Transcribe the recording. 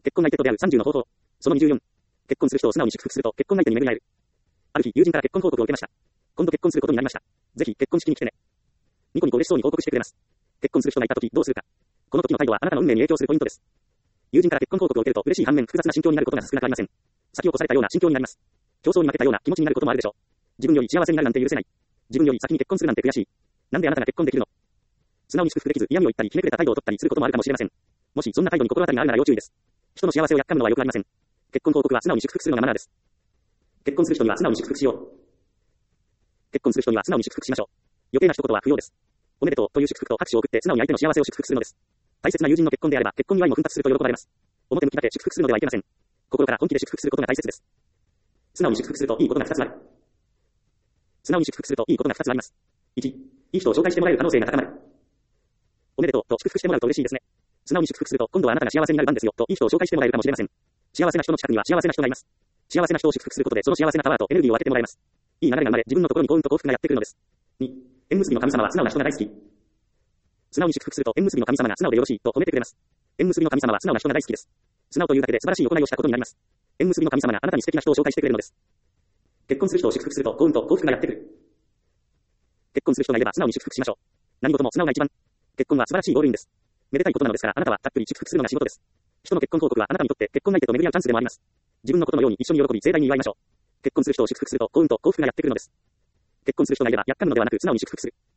結婚相手と出会う30の方法。その24。結婚する人を素直に祝福すると結婚相手に巡り合える。ある日、友人から結婚報告を受けました。今度結婚することになりました。ぜひ結婚式に来てね。ニコニコ嬉しそうに報告してくれます。結婚する人がいたときどうするか。この時の態度はあなたの運命に影響するポイントです。友人から結婚報告を受けると嬉しい反面複雑な心境になることが少なくありません。先を越されたような心境になります。競争に負けたような気持ちになることもあるでしょう。自分より幸せになるなんて許せない。自分より先に結婚するなんて悔しい。なんであなたが結婚できるの？素直に祝福できず嫌味を言ったりひねくれた態度を取ったりすることもあるかもしれません。もしそんな態度に心当たりがあるなら要注意です。人の幸せをやっかむのは良くありません。結婚報告は素直に祝福するのがマナーです。結婚する人には素直に祝福しよう。結婚する人には素直に祝福しましょう。余計な一言は不要です。おめでとうという祝福と拍手を送って素直に相手の幸せを祝福するのです。大切な友人の結婚であれば結婚祝いも奮発すると喜ばれます。表向きだけ祝福するのではいけません。心から本気で祝福することが大切です。素直に祝福するといいことが2つある。素直に祝福するといいことが2つあります。1、いい人を紹介してもらえる可能性が高まる。おめでとうと祝福してもらうと嬉しいですね。素直に祝福すると今度はあなたが幸せになる番ですよといい人を紹介してもらえるかもしれません。幸せな人の近くには幸せな人がいます。幸せな人を祝福することでその幸せなパワーとエネルギーを分けてもらえます。いい流れが生まれ自分のところに幸運と幸福がやってくるのです。2、縁結びの神様は素直な人が大好き。素直に祝福すると縁結びの神様が素直でよろしいと褒めてくれます。縁結びの神様は素直な人が大好きです。素直というだけで素晴らしい行いをしたことになります。縁結びの神様があなたに素敵な人を紹介してくれるのです。結婚する人を祝福すると幸運と幸福がやってくる。結婚する人がいれば素直に祝福しましょう。何事も素直が一番。結婚は素晴らしいゴールインです。めでたいことなのですからあなたはたっぷり祝福するのが仕事です。人の結婚報告はあなたにとって結婚相手と巡り合うチャンスでもあります。自分のことのように一緒に喜び盛大に祝いましょう。結婚する人を祝福すると幸運と幸福がやってくるのです。結婚する人がいればやっかむのではなく素直に祝福する。